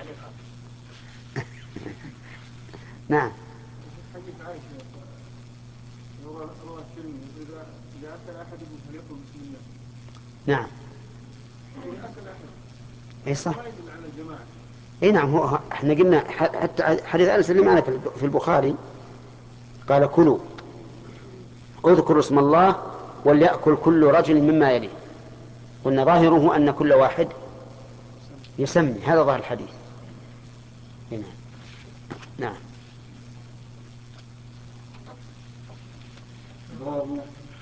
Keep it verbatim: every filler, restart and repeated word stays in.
نعم. حديث عائشة رواه الترمذي إذا إذا أكل أحدكم فليقل بسم الله. نعم. إذا أكل أحد. اي صح. ما يدل على الجماعة. اي نعم. هو احنا قلنا حتى حديث انس اللي معنا في البخاري قال كلوا اذكروا اسم الله وليأكل كل رجل مما يليه. قلنا ظاهره أن كل واحد يسمي. هذا ظاهر الحديث. نعم. نعم. باب